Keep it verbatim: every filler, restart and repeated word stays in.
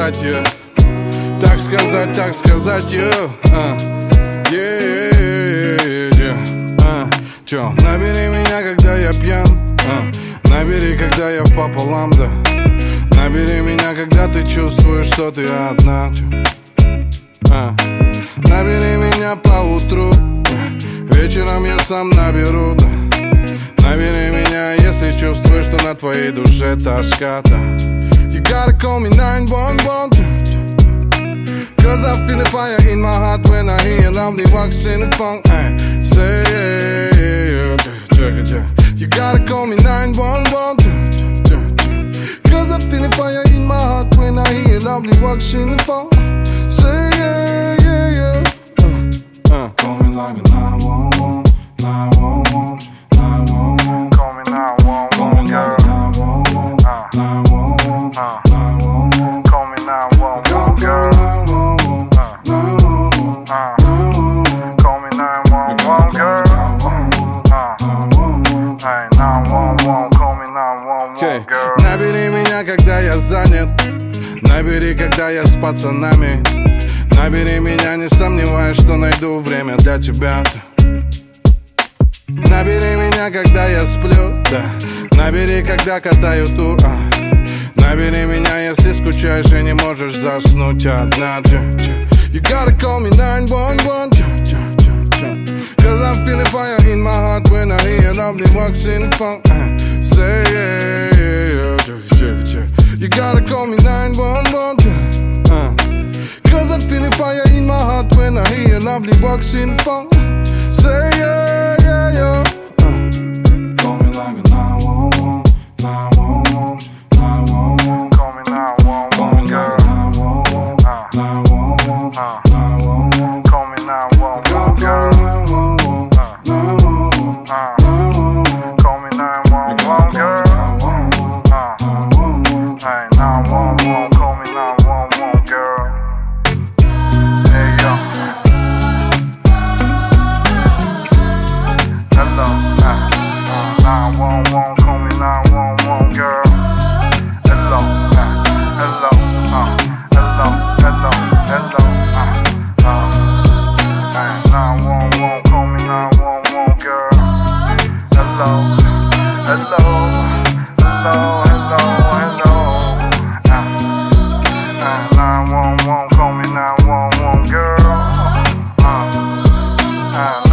сказать, yeah. Так сказать, так сказать, yeah. uh. yeah, yeah, yeah. uh. Чё, набери меня, когда я пьян, uh. Набери, когда я пополам, да. Набери меня, когда ты чувствуешь, что ты одна. uh. Набери меня поутру, вечером я сам наберу, да. Набери меня, если чувствуешь, что на твоей душе тоска, да. You gotta call me nine one one, cause I feel the fire in my heart when I hear lovely walks in the phone. Ay, say yeah, yeah, yeah. You gotta call me nine one one, cause I feel the fire in my heart when I hear lovely walks in the phone. Say yeah, yeah, yeah. uh, uh. Call me like a nine one one, nine one one, nine one one. Call me nine one one, girl. nine one one, nine one one, nine one one. Call me nine one one, girl. nine one one, nine one one, nine one one. Call me nine one one, girl. Hey, nine one one, call me nine one one, girl. Набери меня, когда я занят. Набери, когда я с пацанами. Набери меня, не сомневаюсь, что найду время для тебя. Набери меня, когда я сплю, да. Набери, когда катаю тур, а. Набери меня, если скучаешь и не можешь заснуть одна. You gotta call me nine one one, cause I'm feeling fire in my heart when I hear lovely walks in the phone. uh, Say yeah, yeah, yeah. You gotta call me nine one one, uh, cause I'm feeling fire in my heart when I hear lovely walks in the phone. Say yeah, yeah, yeah. uh. Call me like a nine one one, nine one one, nine one one. Call me nine one one, girl. nine one one, nine one one, nine one one. Call me nine one one, girl. nine one one, nine one one, nine one one. Call me nine one one, girl. Hey, nine one one, call me nine one one, girl. There you go. Hello, uh, uh, nine one one, call me nine one one, girl. Hello, uh, hello, uh, hello, hello, hello, uh, uh. Hey, nine one one, call me nine one one, girl. Hello, hello, hello, hello, hello. Uh, nine one one, call me nine one one, girl. Uh, uh,